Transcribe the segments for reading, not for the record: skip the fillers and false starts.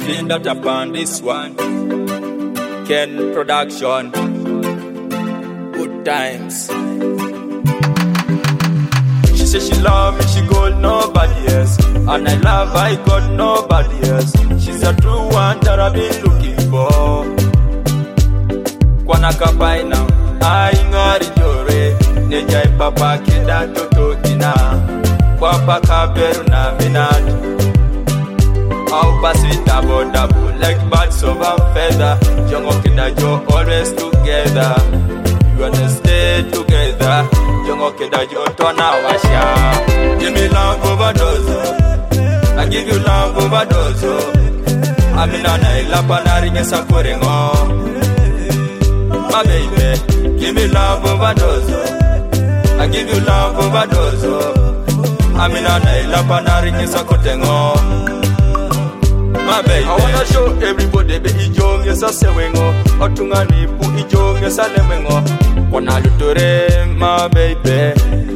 Clean that up on this one. Ken Production. Good times. She says she love me, she got nobody else. And I love I got nobody else. She's a true one that I've been looking for. Kwana kapai now, I ngari jore. Neja papa keda toto ina. Papa kaberu na minat. How pass it double like birds of a feather. Jongo keda jo always together. You wanna stay together. Jongo keda jo tona washa. Give me love overdose. I give you love overdose. Amina na ilapa na ringe sakurengo. My baby, give me love overdose. I give you love overdose. Amina na ilapa na ringe sakurengo. My baby, I wanna show everybody be ijong yesa sewengo. Otunga nipu ijong yesa lemengo. Wana lutore, my baby.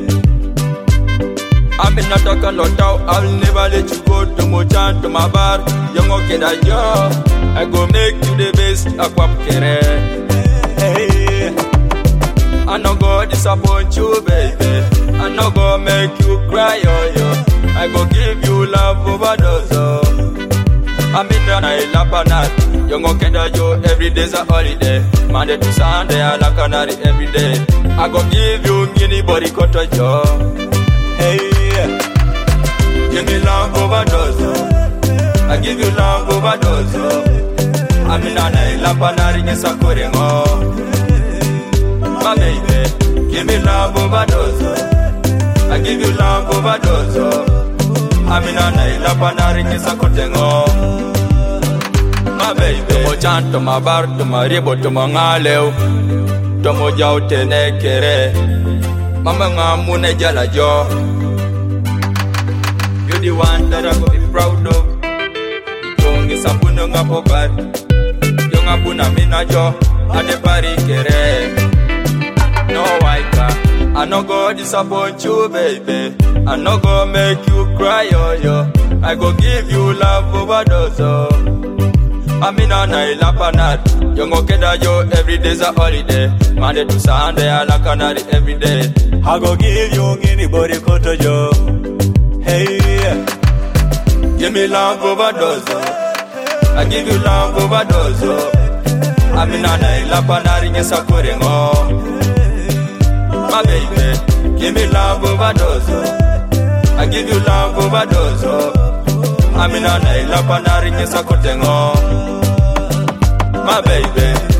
I'm not talking no doubt. I'll never let you go to Mochan to my bar. Young okay that yo, I go make you the best aquapkere. Hey, I no go disappoint you, baby. I no go make you cry, oh yo. I go give you love overdose. I'm in the night, lapanat. Young okay that yo, every day's a holiday. Monday to Sunday, I like canary every day. I go give you anybody cut a job. Hey, give me love overdose. I give you love overdose. I'm in a night, lapanari nesakurengo. My baby, give me love overdose. I give you love overdose. I'm in a night, lapanari nesakurengo. My baby, tomo chan, tomo bar, tomo ribo, tomo ngaleo. Tomo jau tene kere. Mama ngamune jala jo. You're the one that I go be proud of. Ijong is a puno nga popat. Yung a puna mina jo. Ade pari kere. No waika. I no go disappoint you, baby. I no go make you cry, oh yo. I go give you love overdose. I'm in a night, lapanat. Young okeda yo, every day's a holiday. Monday to Sunday, I like canary every day. I go give you anybody koto yo. Hey, give me love overdose. I give you love overdose. I'm in a night, lapanari nesakurengo. My baby, give me love overdose. I give you love overdose. I'm in a night, lapanari nesakurengo. My baby.